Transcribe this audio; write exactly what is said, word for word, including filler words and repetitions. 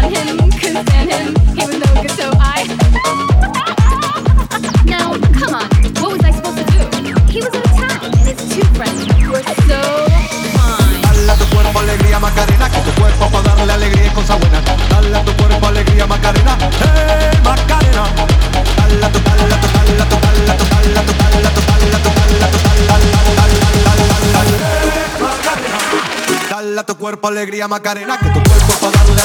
stand him, couldn't stand him. He was no good, so I. Now, come on, what was I supposed to do? He was out of town, and his two friends were so fine. Dale a tu cuerpo alegría, Macarena, que tu cuerpo para darle alegría y cosas buenas. Dale a tu cuerpo alegría, Macarena, hey, Macarena. Dale a tu, dale a tu, dale a tu, dale a tu, dale a tu, dale a tu, dale a tu, dale a tu, dale a tu cuerpo alegría, Macarena, que tu cuerpo para darle